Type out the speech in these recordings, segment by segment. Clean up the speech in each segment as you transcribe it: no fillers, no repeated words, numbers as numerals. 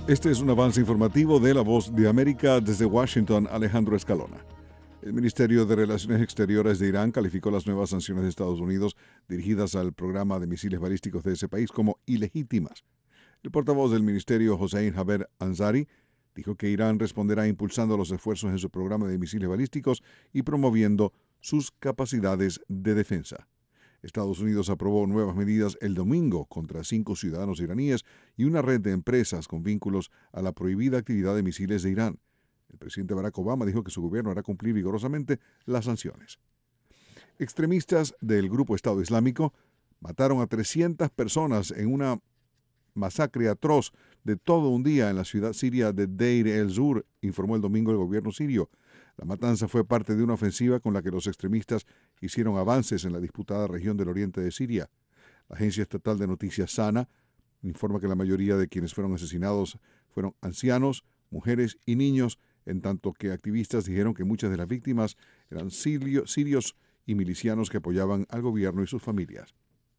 Este es un avance informativo de La Voz de América. Desde Washington, Alejandro Escalona. El Ministerio de Relaciones Exteriores de Irán calificó las nuevas sanciones de Estados Unidos dirigidas al programa de misiles balísticos de ese país como ilegítimas. El portavoz del ministerio, Hossein Haber Ansari, dijo que Irán responderá impulsando los esfuerzos en su programa de misiles balísticos y promoviendo sus capacidades de defensa. Estados Unidos aprobó nuevas medidas el domingo contra 5 ciudadanos iraníes y una red de empresas con vínculos a la prohibida actividad de misiles de Irán. El presidente Barack Obama dijo que su gobierno hará cumplir vigorosamente las sanciones. Extremistas del grupo Estado Islámico mataron a 300 personas en una masacre atroz de todo un día en la ciudad siria de Deir el-Zur, informó el domingo el gobierno sirio. La matanza fue parte de una ofensiva con la que los extremistas hicieron avances en la disputada región del oriente de Siria. La agencia estatal de noticias SANA informa que la mayoría de quienes fueron asesinados fueron ancianos, mujeres y niños, en tanto que activistas dijeron que muchas de las víctimas eran sirios y milicianos que apoyaban al gobierno y sus familias.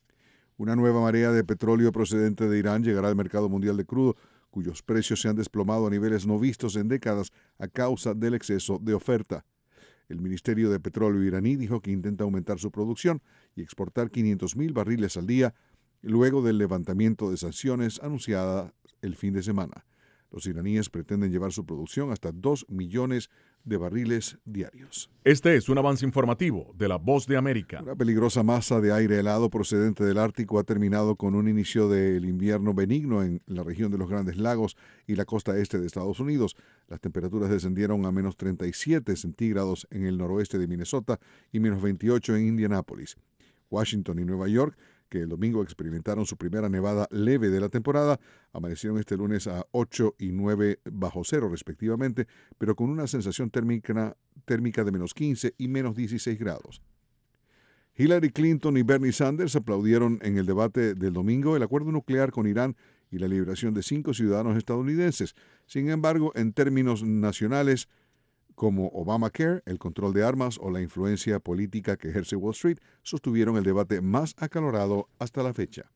Una nueva marea de petróleo procedente de Irán llegará al mercado mundial de crudo, cuyos precios se han desplomado a niveles no vistos en décadas a causa del exceso de oferta. El Ministerio de Petróleo iraní dijo que intenta aumentar su producción y exportar 500,000 barriles al día luego del levantamiento de sanciones anunciada el fin de semana. Los iraníes pretenden llevar su producción hasta 2 millones de barriles diarios. Este es un avance informativo de La Voz de América. Una peligrosa masa de aire helado procedente del Ártico ha terminado con un inicio del invierno benigno en la región de los Grandes Lagos y la costa este de Estados Unidos. Las temperaturas descendieron a menos 37 centígrados en el noroeste de Minnesota y menos 28 en Indianápolis. Washington y Nueva York, que el domingo experimentaron su primera nevada leve de la temporada, amanecieron este lunes a 8 y 9 bajo cero respectivamente, pero con una sensación térmica de menos 15 y menos 16 grados. Hillary Clinton y Bernie Sanders aplaudieron en el debate del domingo el acuerdo nuclear con Irán y la liberación de 5 ciudadanos estadounidenses. Sin embargo, en términos nacionales, como Obamacare, el control de armas o la influencia política que ejerce Wall Street, sostuvieron el debate más acalorado hasta la fecha.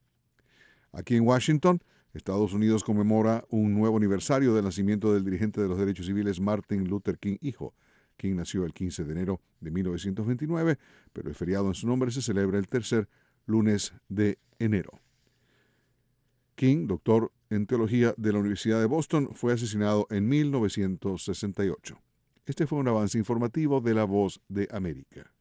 Aquí en Washington, Estados Unidos conmemora un nuevo aniversario del nacimiento del dirigente de los derechos civiles Martin Luther King hijo. King nació el 15 de enero de 1929, pero el feriado en su nombre se celebra el tercer lunes de enero. King, doctor en teología de la Universidad de Boston, fue asesinado en 1968. Este fue un avance informativo de La Voz de América.